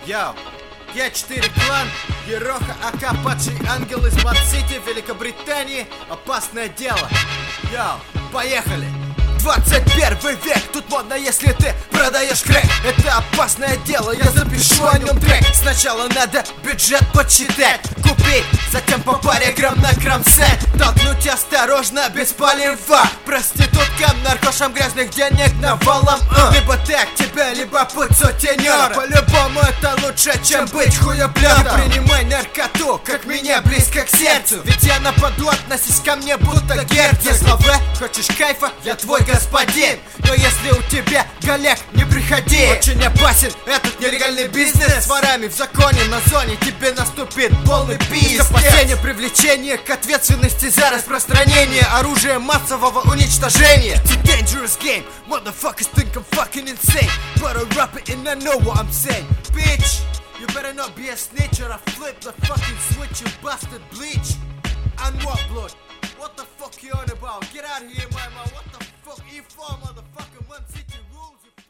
Йоу, Г4 клан, Ероха, АК, падший ангел из Мад-Сити, Великобритании. Опасное дело. Йоу, поехали. 21 век, тут модно, если ты продаешь крэк. Это опасное дело, я запишу о нем трек. Сначала надо бюджет подсчитать, купить, затем по паре грамм на кромсет. Толкнуть осторожно, без полива. Проституткам, наркошам грязных денег навалом. Либо так тебя, либо путь сутенера. По-любому это лучше, чем быть хуеплётом. Не принимай наркоту, как меня, близко к сердцу. Ведь я нападу, относись ко мне будто Герцог. Слова, хочешь кайфа, я твой господин. Но если у тебя галек, не приходи. Очень опасен этот нелегальный бизнес. С ворами в законе, на зоне тебе наступит полный пиздец. Опасение, привлечение к ответственности за распространение оружия массового уничтожения. It's a dangerous game, motherfuckers think I'm fucking insane, but I rap it and I know what I'm saying. Bitch, you better not be a snitch or I flip the fucking switch, you bastard bleach. And what blood? What the fuck you on about? Get out of here, my man. What the fuck? E4, motherfucker. Mad-City rules.